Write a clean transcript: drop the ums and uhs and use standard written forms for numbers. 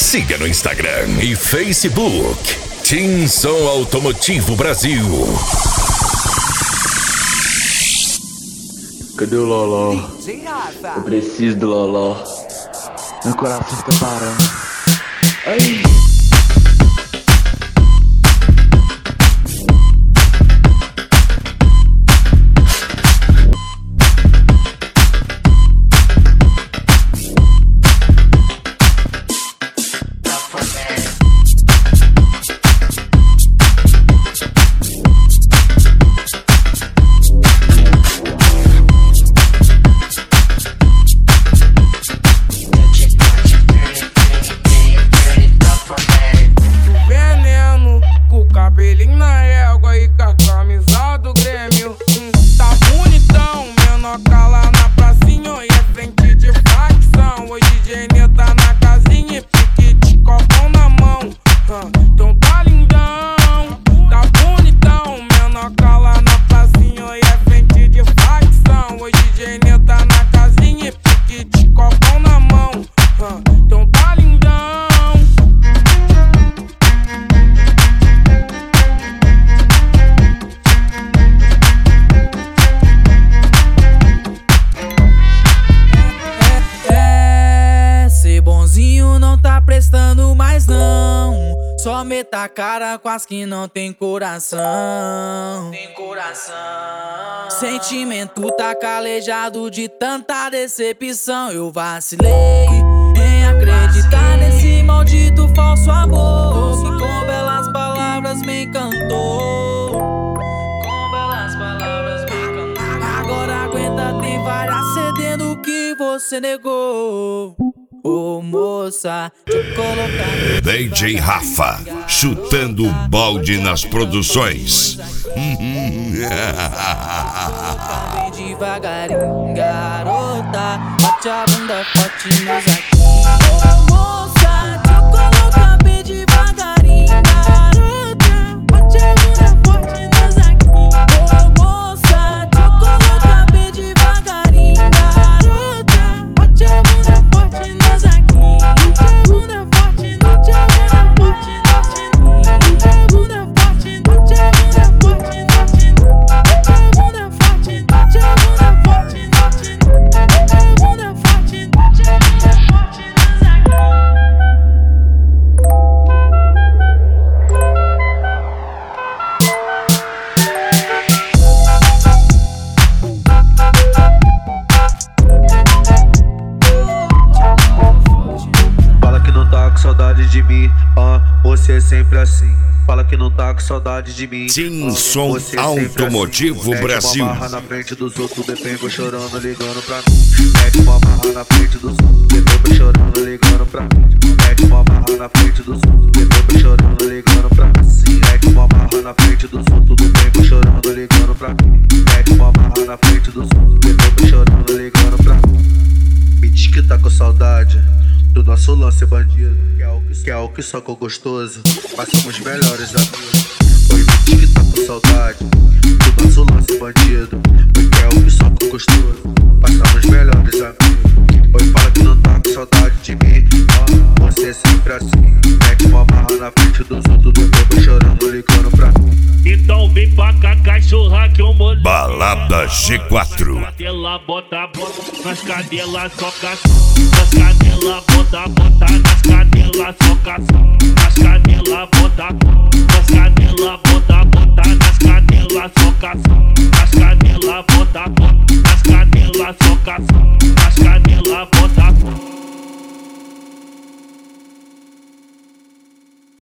Siga no Instagram e Facebook. Tinson Automotivo Brasil. Cadê o Loló? Eu preciso do Loló. Meu coração está parando. Ai. Cabelinho na égua e com a camisa do Grêmio. Tá bonitão, menor cala na pracinha e é frente de facção. Hoje DJ tá na casinha e pique de copão na mão. Então tá lindão, tá bonitão, menor cala na pracinha e é frente de facção. Hoje DJ tá na casinha e pique de copão na mão. Então tá lindão. Bonzinho não tá prestando mais não. Só meta a cara com as que não tem coração. Sentimento tá calejado de tanta decepção. Eu vacilei em acreditar nesse maldito falso amor que com belas palavras me encantou. Agora aguenta, tem várias cedendo que você negou. Ô moça, deixa eu colocar DJ Rafa, chutando o balde nas produções. Vem devagarinho, garota, bate a bunda forte nos aqui. Ô moça, deixa eu colocar bem devagarinho, garota, bate a bunda forte nos aqui. Ô moça, deixa eu colocar bem devagarinho, garota, bate a bunda forte nos aqui. Saudade de mim, você é sempre assim. Fala que não tá com saudade de mim. Tinson Automotivo assim. Brasil. Mete uma marra na frente dos outros, depois vou chorando, ligando pra mim. Mete uma marra na frente dos outros, depois vou chorando, ligando pra mim. Mete uma marra na frente dos outros, depois vou chorando, ligando pra mim. Mete uma marra na frente dos outros, depois vou chorando, ligando pra mim. Mete uma marra na frente dos outros, depois vou chorando, ligando pra mim. Me diz que tá com saudade do nosso lance bandido, que é o que só com gostoso, mas somos melhores amigos. Oi, me diz que tá com saudade do nosso lance bandido, que é o que só com gostoso, mas somos melhores amigos. Oi, fala que não tá com saudade de mim, você é sempre assim. Mete uma marra na frente dos outros, depois vou chorando, ligando pra mim. Então vem pra cá, cachorra, que eu molhei. Balada G4. Cadela, bota, nas cadelas, só cação. Nas cadelas, bota, nas cadelas, só cação. Nas cadelas, bota, nas cadelas, bota, nas cadelas, só cação. Nas cadelas, bota, nas cadelas, só cação. Nas cadelas, bota.